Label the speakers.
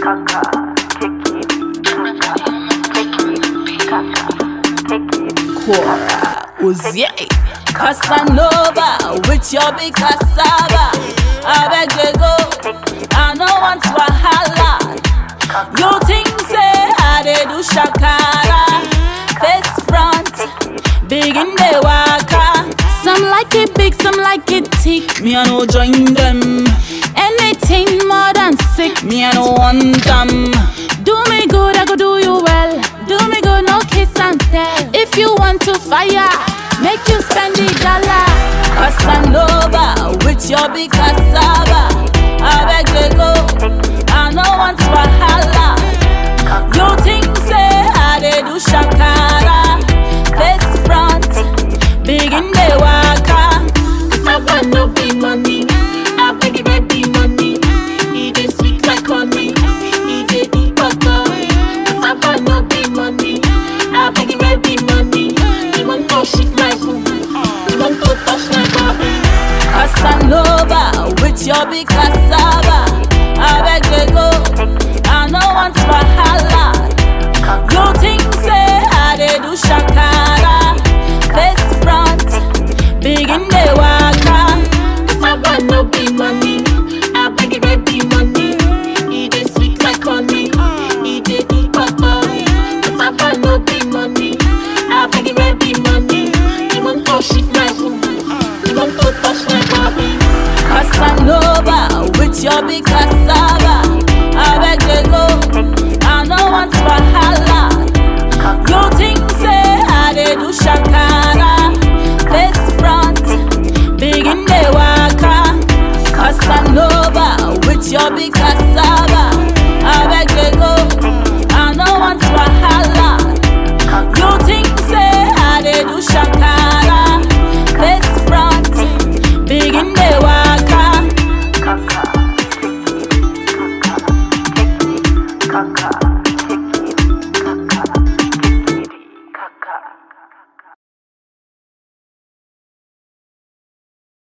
Speaker 1: Cora Uzie Casanova with your big cassava. I beg you go, I know want wahala. You think say I dey do shakara. Face front, big in the waka. Some like it big, some like it thick. Me I no join them. Anything more than sick, me I no want them. Do me good, I go do you well. Do me good, no kiss and tell. If you want to fire, make you spend the dollar. Casanova with your big cassava.